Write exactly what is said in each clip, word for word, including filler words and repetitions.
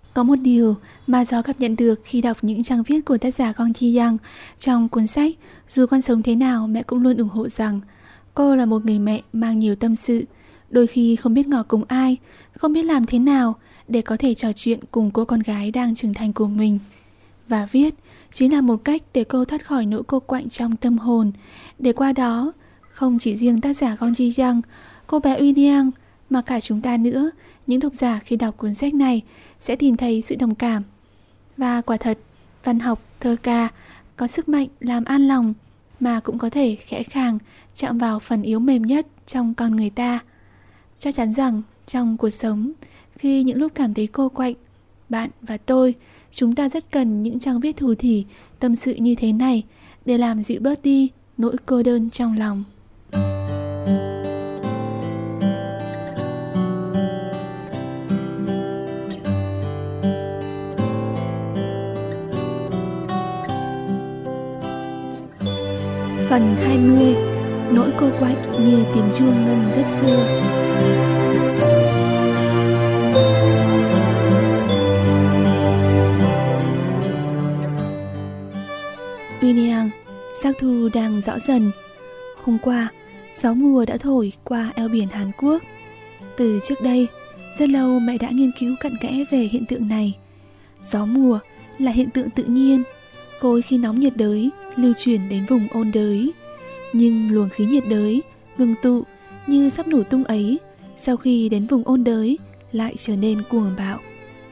Có một điều mà Gió cảm nhận được khi đọc những trang viết của tác giả Gong Ji-young trong cuốn sách Dù con sống thế nào mẹ cũng luôn ủng hộ rằng cô là một người mẹ mang nhiều tâm sự, đôi khi không biết ngỏ cùng ai, không biết làm thế nào để có thể trò chuyện cùng cô con gái đang trưởng thành của mình. Và viết chính là một cách để cô thoát khỏi nỗi cô quạnh trong tâm hồn, để qua đó không chỉ riêng tác giả Gong Ji-young, cô bé Uniang mà cả chúng ta nữa, những độc giả khi đọc cuốn sách này sẽ tìm thấy sự đồng cảm. Và quả thật, văn học, thơ ca có sức mạnh làm an lòng mà cũng có thể khẽ khàng chạm vào phần yếu mềm nhất trong con người ta. Chắc chắn rằng trong cuộc sống, khi những lúc cảm thấy cô quạnh, bạn và tôi, chúng ta rất cần những trang viết thủ thỉ, tâm sự như thế này để làm dịu bớt đi nỗi cô đơn trong lòng. Phần hai mươi. Nỗi cô quạnh như tiếng chuông ngân rất xưa. Uniang, sắc thu đang rõ dần. Hôm qua, gió mùa đã thổi qua eo biển Hàn Quốc. Từ trước đây, rất lâu mẹ đã nghiên cứu cặn kẽ về hiện tượng này. Gió mùa là hiện tượng tự nhiên, khối khí nóng nhiệt đới lưu chuyển đến vùng ôn đới. Nhưng luồng khí nhiệt đới ngừng tụ như sắp nổ tung ấy, sau khi đến vùng ôn đới lại trở nên cuồng bạo.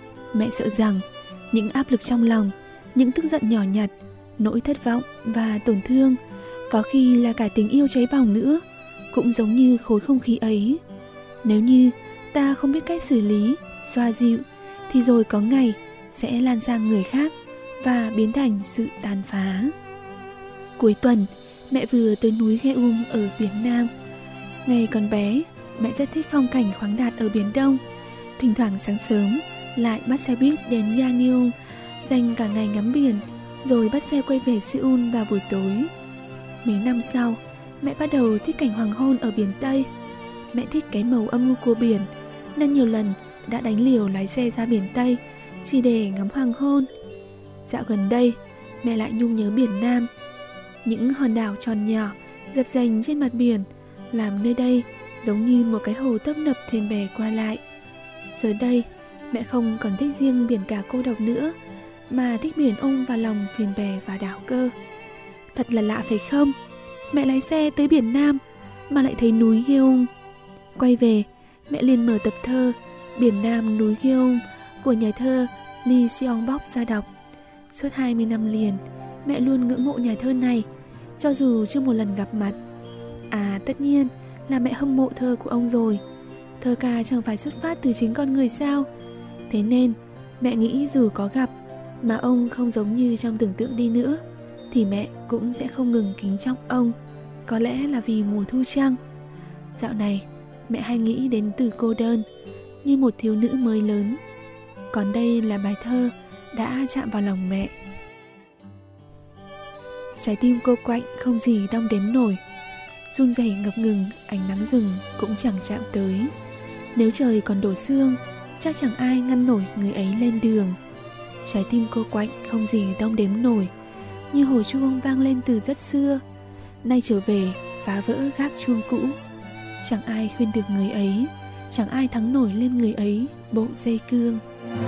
Mẹ sợ rằng những áp lực trong lòng, những tức giận nhỏ nhặt, nỗi thất vọng và tổn thương, có khi là cả tình yêu cháy bỏng nữa, cũng giống như khối không khí ấy. Nếu như ta không biết cách xử lý, xoa dịu, thì rồi có ngày sẽ lan sang người khác và biến thành sự tàn phá. Cuối tuần, mẹ vừa tới núi Gyeong ở Việt Nam. Ngày còn bé, mẹ rất thích phong cảnh khoáng đạt ở Biển Đông. Thỉnh thoảng sáng sớm lại bắt xe buýt đến Gyeonggi, dành cả ngày ngắm biển, rồi bắt xe quay về Seoul vào buổi tối. Mấy năm sau, mẹ bắt đầu thích cảnh hoàng hôn ở biển Tây. Mẹ thích cái màu âm u của biển, nên nhiều lần đã đánh liều lái xe ra biển Tây chỉ để ngắm hoàng hôn. Dạo gần đây, mẹ lại nhung nhớ biển Nam. Những hòn đảo tròn nhỏ dập dềnh trên mặt biển làm nơi đây giống như một cái hồ tấp nập thuyền bè qua lại. Giờ đây, mẹ không còn thích riêng biển cả cô độc nữa, mà thích biển ôm vào lòng thuyền bè và đảo cơ. Thật là lạ phải không? Mẹ lái xe tới biển Nam mà lại thấy núi Gyeong. Quay về, mẹ liền mở tập thơ Biển Nam núi Gyeong của nhà thơ Lee Seong-bok ra đọc. Suốt hai mươi năm liền, mẹ luôn ngưỡng mộ nhà thơ này, cho dù chưa một lần gặp mặt. À, tất nhiên là mẹ hâm mộ thơ của ông rồi. Thơ ca chẳng phải xuất phát từ chính con người sao? Thế nên, mẹ nghĩ dù có gặp mà ông không giống như trong tưởng tượng đi nữa, thì mẹ cũng sẽ không ngừng kính trọng ông. Có lẽ là vì mùa thu trăng. Dạo này, mẹ hay nghĩ đến từ cô đơn, như một thiếu nữ mới lớn. Còn đây là bài thơ đã chạm vào lòng mẹ. Trái tim cô quạnh không gì đong đếm nổi, run rẩy ngập ngừng, ánh nắng rừng cũng chẳng chạm tới. Nếu trời còn đổ sương, chắc chẳng ai ngăn nổi người ấy lên đường. Trái tim cô quạnh không gì đong đếm nổi, như hồi chuông vang lên từ rất xưa, nay trở về phá vỡ gác chuông cũ. Chẳng ai khuyên được người ấy, chẳng ai thắng nổi lên người ấy bộ dây cương.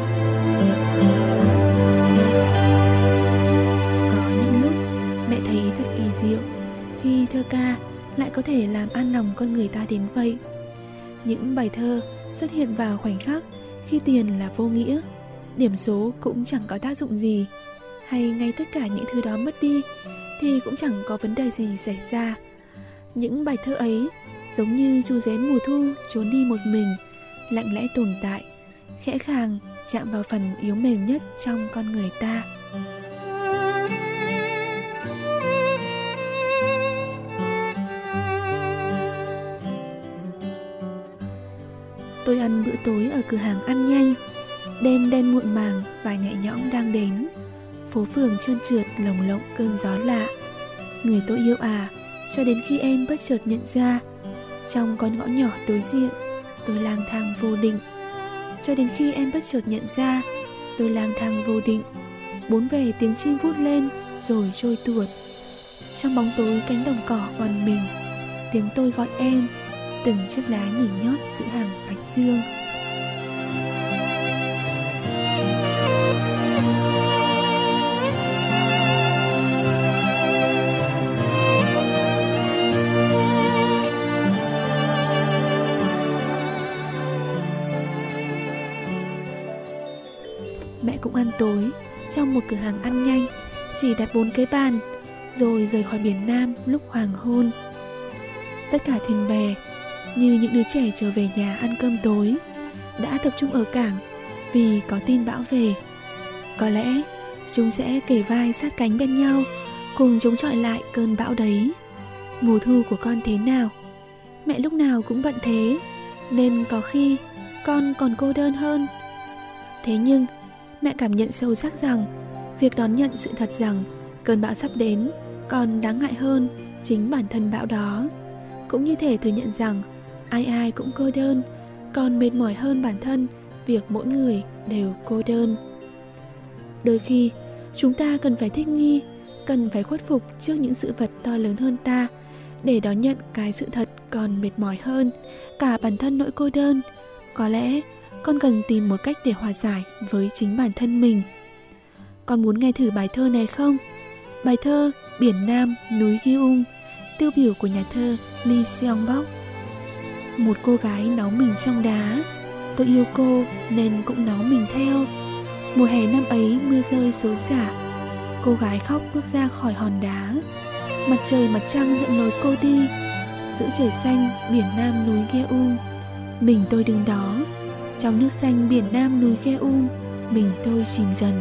Có những lúc mẹ thấy thật kỳ diệu khi thơ ca lại có thể làm an lòng con người ta đến vậy. Những bài thơ xuất hiện vào khoảnh khắc khi tiền là vô nghĩa, điểm số cũng chẳng có tác dụng gì, hay ngay tất cả những thứ đó mất đi thì cũng chẳng có vấn đề gì xảy ra. Những bài thơ ấy giống như chú rén mùa thu trốn đi một mình, lặng lẽ tồn tại, khẽ khàng chạm vào phần yếu mềm nhất trong con người ta. Tôi ăn bữa tối ở cửa hàng ăn nhanh. Đêm đen muộn màng và nhẹ nhõm đang đến. Phố phường trơn trượt lồng lộng cơn gió lạ. Người tôi yêu à, cho đến khi em bất chợt nhận ra, trong con ngõ nhỏ đối diện tôi lang thang vô định. Cho đến khi em bất chợt nhận ra, tôi lang thang vô định, bốn bề tiếng chim vút lên rồi trôi tuột. Trong bóng tối cánh đồng cỏ oằn mình, tiếng tôi gọi em, từng chiếc lá nhỉ nhót giữa hàng bạch dương. Mẹ cũng ăn tối trong một cửa hàng ăn nhanh, chỉ đặt bốn cái bàn, rồi rời khỏi biển Nam lúc hoàng hôn. Tất cả thuyền bè như những đứa trẻ trở về nhà ăn cơm tối đã tập trung ở cảng vì có tin bão về. Có lẽ chúng sẽ kề vai sát cánh bên nhau, cùng chống chọi lại cơn bão đấy. Mùa thu của con thế nào? Mẹ lúc nào cũng bận thế, nên có khi con còn cô đơn hơn. Thế nhưng mẹ cảm nhận sâu sắc rằng việc đón nhận sự thật rằng cơn bão sắp đến còn đáng ngại hơn chính bản thân bão đó. Cũng như thể thừa nhận rằng ai ai cũng cô đơn, còn mệt mỏi hơn bản thân việc mỗi người đều cô đơn. Đôi khi chúng ta cần phải thích nghi, cần phải khuất phục trước những sự vật to lớn hơn ta để đón nhận cái sự thật còn mệt mỏi hơn cả bản thân nỗi cô đơn. Có lẽ con cần tìm một cách để hòa giải với chính bản thân mình. Con muốn nghe thử bài thơ này không? Bài thơ Biển Nam núi Gyeong, tiêu biểu của nhà thơ Lee Seong-bok. Một cô gái náu mình trong đá, tôi yêu cô nên cũng náu mình theo. Mùa hè năm ấy mưa rơi xối xả, cô gái khóc bước ra khỏi hòn đá. Mặt trời mặt trăng dẫn lối cô đi, giữa trời xanh biển Nam núi Gyeong. Mình tôi đứng đó, trong nước xanh biển Nam núi Gyeong, mình tôi chìm dần.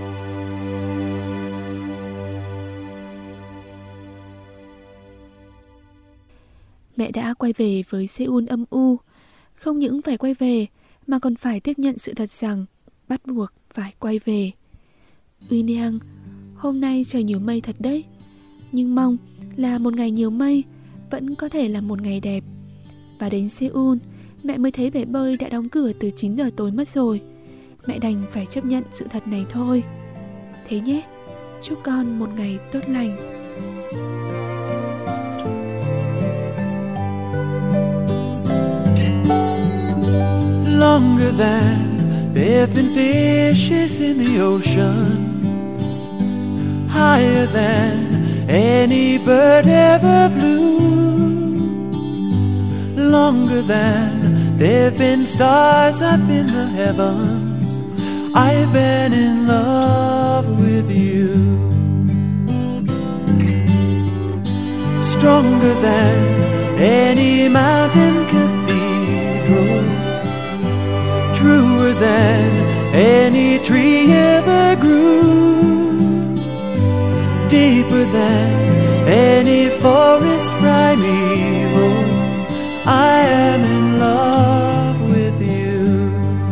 Mẹ đã quay về với Seoul âm u. Không những phải quay về mà còn phải tiếp nhận sự thật rằng bắt buộc phải quay về. William, hôm nay trời nhiều mây thật đấy, nhưng mong là một ngày nhiều mây vẫn có thể là một ngày đẹp. Và đến Seoul, mẹ mới thấy bể bơi đã đóng cửa từ chín giờ tối mất rồi. Mẹ đành phải chấp nhận sự thật này thôi. Thế nhé, chúc con một ngày tốt lành. Longer than there have been fishes in the ocean, higher than any bird ever flew, longer than there have been stars up in the heavens. I've been in love with you. Stronger than any mountain cathedral, truer than any tree ever grew, deeper than any forest primeval. I am in love with you.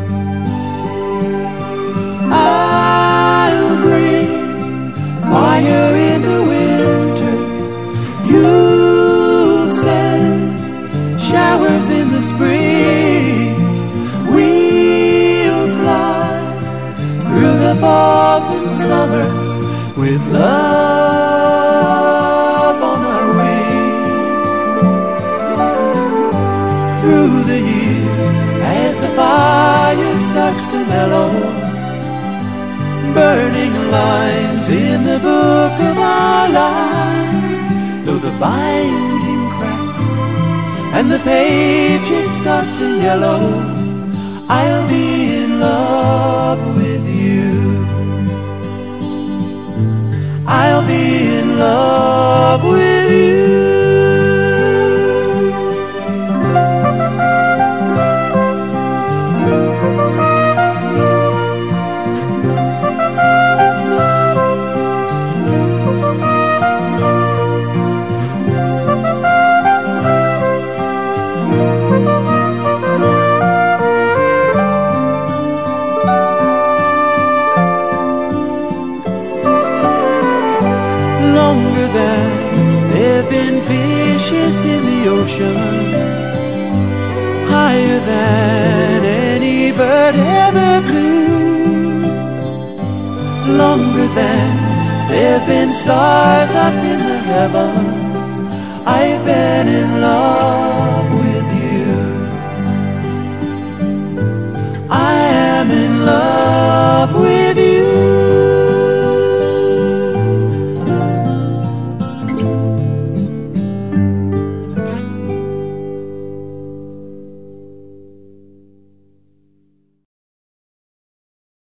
I'll bring fire in the winters, you'll send showers in the springs. We'll fly through the falls and summers with love on our wings. Through the years, as the fire starts to mellow, burning lines in the book of our lives. Though the binding cracks and the pages start to yellow, I'll be in love with you. I'll be in love with you. Longer than there've been fishes in the ocean, higher than any bird ever flew, and stars up in the heavens.